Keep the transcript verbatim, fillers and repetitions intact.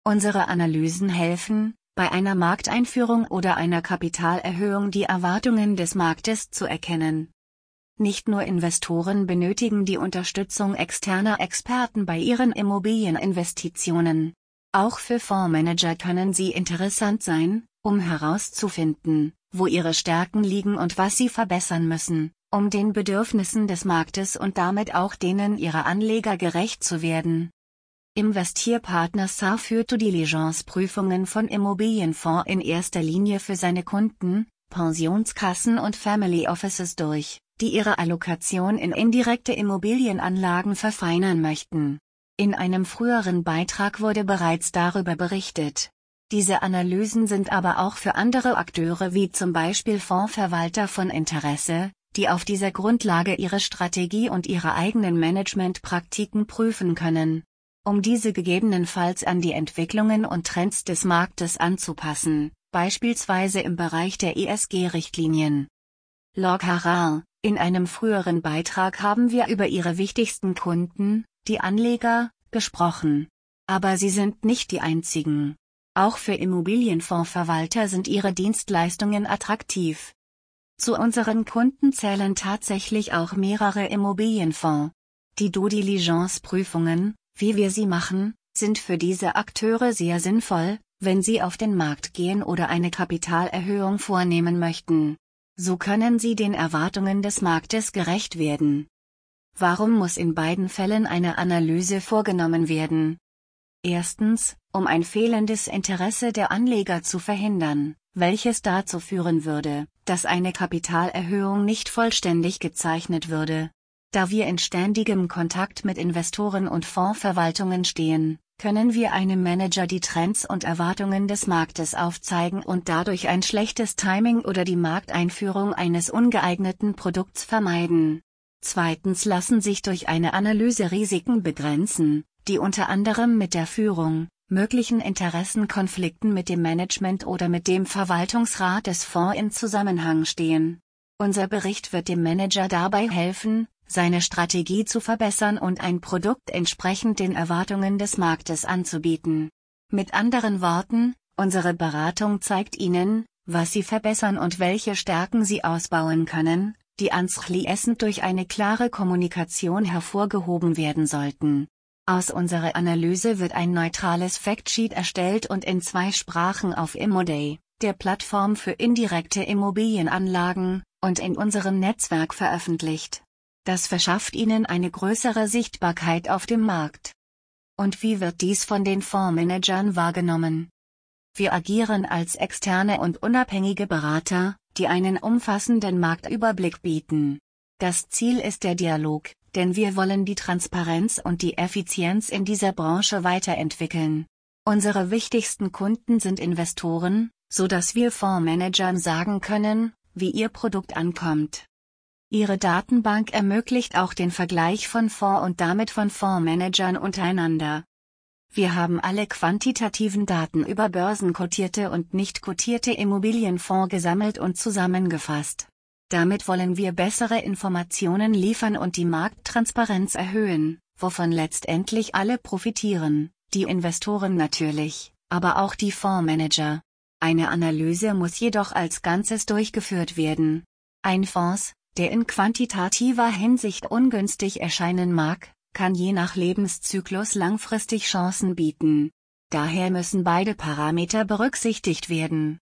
Unsere Analysen helfen, bei einer Markteinführung oder einer Kapitalerhöhung die Erwartungen des Marktes zu erkennen. Nicht nur Investoren benötigen die Unterstützung externer Experten bei ihren Immobilieninvestitionen. Auch für Fondsmanager können sie interessant sein, um herauszufinden, wo ihre Stärken liegen und was sie verbessern müssen, um den Bedürfnissen des Marktes und damit auch denen ihrer Anleger gerecht zu werden. Investierpartner S A führt Due Diligence-Prüfungen von Immobilienfonds in erster Linie für seine Kunden, Pensionskassen und Family Offices durch, die ihre Allokation in indirekte Immobilienanlagen verfeinern möchten. In einem früheren Beitrag wurde bereits darüber berichtet. Diese Analysen sind aber auch für andere Akteure wie zum Beispiel Fondsverwalter von Interesse, die auf dieser Grundlage ihre Strategie und ihre eigenen Managementpraktiken prüfen können, um diese gegebenenfalls an die Entwicklungen und Trends des Marktes anzupassen, beispielsweise im Bereich der E S G-Richtlinien. Log Harar: In einem früheren Beitrag haben wir über ihre wichtigsten Kunden, die Anleger, gesprochen. Aber sie sind nicht die einzigen. Auch für Immobilienfondsverwalter sind ihre Dienstleistungen attraktiv. Zu unseren Kunden zählen tatsächlich auch mehrere Immobilienfonds. Die Due Diligence-Prüfungen, wie wir sie machen, sind für diese Akteure sehr sinnvoll, wenn sie auf den Markt gehen oder eine Kapitalerhöhung vornehmen möchten. So können sie den Erwartungen des Marktes gerecht werden. Warum muss in beiden Fällen eine Analyse vorgenommen werden? Erstens, um ein fehlendes Interesse der Anleger zu verhindern, welches dazu führen würde, dass eine Kapitalerhöhung nicht vollständig gezeichnet würde. Da wir in ständigem Kontakt mit Investoren und Fondsverwaltungen stehen, können wir einem Manager die Trends und Erwartungen des Marktes aufzeigen und dadurch ein schlechtes Timing oder die Markteinführung eines ungeeigneten Produkts vermeiden. Zweitens lassen sich durch eine Analyse Risiken begrenzen, die unter anderem mit der Führung, möglichen Interessenkonflikten mit dem Management oder mit dem Verwaltungsrat des Fonds in Zusammenhang stehen. Unser Bericht wird dem Manager dabei helfen, seine Strategie zu verbessern und ein Produkt entsprechend den Erwartungen des Marktes anzubieten. Mit anderen Worten, unsere Beratung zeigt Ihnen, was Sie verbessern und welche Stärken Sie ausbauen können, die anschließend durch eine klare Kommunikation hervorgehoben werden sollten. Aus unserer Analyse wird ein neutrales Factsheet erstellt und in zwei Sprachen auf Immoday, der Plattform für indirekte Immobilienanlagen, und in unserem Netzwerk veröffentlicht. Das verschafft Ihnen eine größere Sichtbarkeit auf dem Markt. Und wie wird dies von den Fondsmanagern wahrgenommen? Wir agieren als externe und unabhängige Berater, die einen umfassenden Marktüberblick bieten. Das Ziel ist der Dialog, denn wir wollen die Transparenz und die Effizienz in dieser Branche weiterentwickeln. Unsere wichtigsten Kunden sind Investoren, so dass wir Fondsmanagern sagen können, wie ihr Produkt ankommt. Ihre Datenbank ermöglicht auch den Vergleich von Fonds und damit von Fondsmanagern untereinander. Wir haben alle quantitativen Daten über börsenkotierte und nicht kotierte Immobilienfonds gesammelt und zusammengefasst. Damit wollen wir bessere Informationen liefern und die Markttransparenz erhöhen, wovon letztendlich alle profitieren, die Investoren natürlich, aber auch die Fondsmanager. Eine Analyse muss jedoch als Ganzes durchgeführt werden. Ein Fonds, der in quantitativer Hinsicht ungünstig erscheinen mag, kann je nach Lebenszyklus langfristig Chancen bieten. Daher müssen beide Parameter berücksichtigt werden.